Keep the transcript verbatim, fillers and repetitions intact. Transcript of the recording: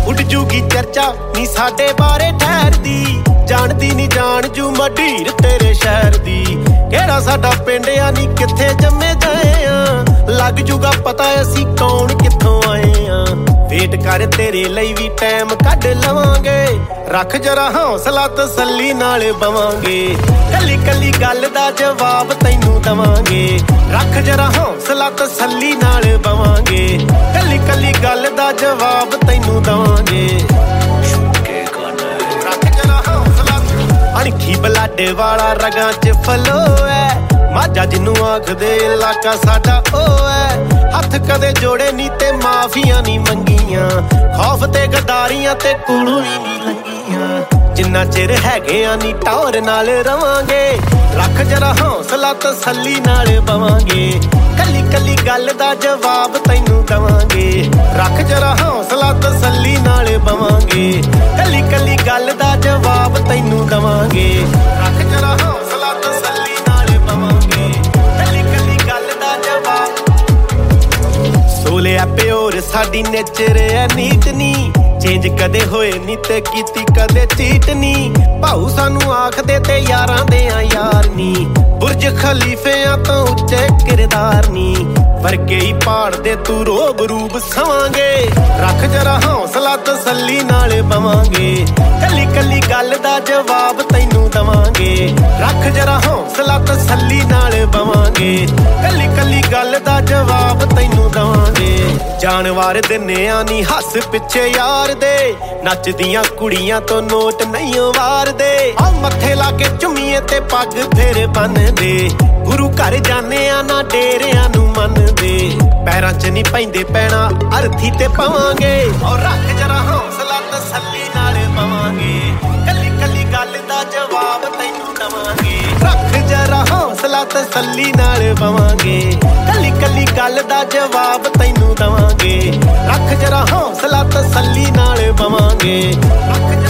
ਉੱਡ ਜੂਗੀ ਚਰਚਾ ਨੀ ਸਾਡੇ ਬਾਰੇ ਠਹਿਰਦੀ ਜਾਣਦੀ ਨੀ ਜਾਣ ਜੂ ਮਢੀਰ ਤੇਰੇ ਸ਼ਹਿਰ ਦੀ ਕਿਹੜਾ ਸਾਡਾ ਪਿੰਡ ਆ ਨੀ ਕਿੱਥੇ ਜੰਮੇ ਜਾਏ ਆ ਲੱਗ ਜੂਗਾ ਪਤਾ ਅਸੀਂ ਕੌਣ ਕਿੱਥੋਂ ਆਏ ਆ ਵੇਟ ਕਰ ਤੇਰੇ ਲਈ ਵੀ ਟਾਈਮ ਕੱਢ ਲਵਾਂਗੇ ਰੱਖ ਜਰਾ ਹੌਸਲਾ ਤਸੱਲੀ ਨਾਲ ਬਵਾਂਗੇ ਕੱਲੀ ਕੱਲੀ ਗੱਲ ਦਾ ਜਵਾਬ ਤੈਨੂੰ ਦਵਾਂਗੇ ਰੱਖ ਜਰਾ ਹੌਸਲਾ ਤਸੱਲੀ ਨਾਲ ਬਵਾਂਗੇ ਕੱਲੀ ਕੱਲੀ ਗੱਲ ਦਾ ਜਵਾਬ ਤੈਨੂੰ ਦਵਾਂਗੇ ਅਣਖੀ ਬਲਾਡੇ ਵਾਲਾ ਰਗਾਂ ਚ ਫਲੋ ਐ ਮਾਝਾ ਜਿਹਨੂੰ ਆਖਦੇ ਇਲਾਕਾ ਸਾਡਾ ਉਹ ਐ ਹੱਥ ਕਦੇ ਜੋੜੇ ਨੀ ਤੇ ਮਾਫੀਆਂ ਨੀ ਮੰਗੀਆਂ ਖੌਫ ਤੇ ਗਦਾਰੀਆਂ ਤੇ ਕੋਲੋਂ ਵੀ ਨੀ ਲੰਗੀਆਂ ਜਿੰਨਾ ਚਿਰ ਹੈਗੇ ਆ ਨੀ ਟੌਰ ਨਾਲ ਰਵਾਂਗੇ ਰੱਖ ਜਰਾ ਹੌਸਲਾ ਤਸੱਲੀ ਨਾਲ ਬਵਾਂਗੇ ਕੱਲੀ ਕੱਲੀ ਗੱਲ ਦਾ ਜਵਾਬ ਤੈਨੂੰ ਦਵਾਂਗੇ ਰੱਖ ਜਰਾ ਹੌਸਲਾ ਤਸੱਲੀ ਨਾਲ ਬਵਾਂਗੇ ਕੱਲੀ ਕੱਲੀ ਗੱਲ ਦਾ ਜਵਾਬ ਤੈਨੂੰ ਦਵਾਂਗੇ ਰੱਖ ਜਰਾ ਹੌਸਲਾ ਤਸੱਲੀ ਨਾਲ ਬਵਾਂਗੇ ਕੱਲੀ ਕੱਲੀ ਗੱਲ ਦਾ ਜਵਾਬ ਸੋਲਿਆ ਪਿਓਰ ਸਾਡੀ ਨੇਚਰ ਐ ਨੀਟ ਨੀ ਚੇਂਜ ਕਦੇ ਹੋਏ ਨੀ ਤੇ ਕੀਤੀ ਕਦੇ ਚੀਟ ਨੀ ਭਾਊ ਸਾਨੂੰ ਆਖਦੇ ਤੇ ਯਾਰਾਂ ਦੇ ਆ ਯਾਰ ਨੀ ਬੁਰਜ ਖਲੀਫਿਆਂ ਤੋਂ ਉੱਚੇ ਕਿਰਦਾਰ ਨੀ ਵਰਗੇ ਹੀ ਪਾੜਦੇ ਤੂੰ ਰੋਬ ਰੂਬ ਸਵਾਂਗੇ ਰੱਖ ਜਰਾ ਹੌਸਲਾ ਤਸੱਲੀ ਨਾਲ ਬਵਾਂਗੇ ਕੱਲੀ ਕੱਲੀ ਗੱਲ ਦਾ ਜਵਾਬ ਤੈਨੂੰ ਦਵਾਂਗੇ ਰੱਖ ਜਰਾ ਹੌਸਲਾ ਤਸੱਲੀ ਨਾਲ ਬਵਾਂਗੇ ਕੱਲੀ ਕੱਲੀ ਗੱਲ ਦਾ ਜਵਾਬ ਤੈਨੂੰ ਦਵਾਂਗੇ ਜਾਨਵਾਰ ਦਿੰਨਿਆਂ ਨੀ ਹੱਸ ਪਿੱਛੇ ਯਾਰ ਦੇ ਨੱਚਦੀਆਂ ਕੁੜੀਆਂ ਤੋਂ ਨੋਟ ਨਹੀਂ ਵਾਰਦੇ ਆ ਮੱਥੇ ਲਾ ਕੇ ਝੁੰਮੀਏ ਤੇ ਪੱਗ ਫੇਰ ਬੰਨਦੇ ਗੁਰੂ ਘਰ ਜਾਣੇ ਆ ਨਾ ਡੇਰਿਆਂ ਨੂੰ ਮੰਨਦੇ ਪੈਰਾਂ 'ਚ ਨਹੀਂ ਪੈਂਦੇ ਪੈਣਾ ਅਰਥੀ ਤੇ ਪਵਾਂਗੇ ਔਰ ਰੱਖ ਜਰਾ ਹੌਸਲਾ ਤਸੱਲੀ ਨਾਲ ਪਵਾਂਗੇ ਕੱਲੀ ਕੱਲੀ ਗੱਲ ਦਾ ਜਵਾਬ ਤੈਨੂੰ ਦਵਾਂਗੇ ਰੱਖ ਜਰਾ ਹੌਸਲਾ ਤਸੱਲੀ ਨਾਲ ਪਵਾਂਗੇ ਕੱਲੀ ਕੱਲੀ ਗੱਲ ਦਾ ਜਵਾਬ ਤੈਨੂੰ ਦਵਾਂਗੇ ਰੱਖ ਜਰਾ ਹੌਸਲਾ ਤਸੱਲੀ ਨਾਲ ਪਵਾਂਗੇ ਰੱਖ